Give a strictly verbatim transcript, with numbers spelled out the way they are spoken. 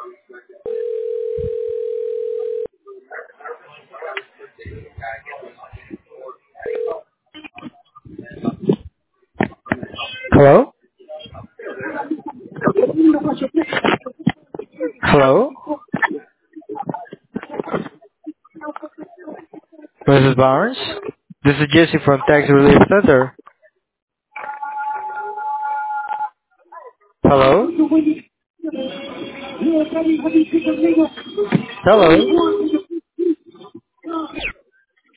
Hello? Hello? Missus Barnes? This is Jesse from Tax Relief Center. Hello? Hello?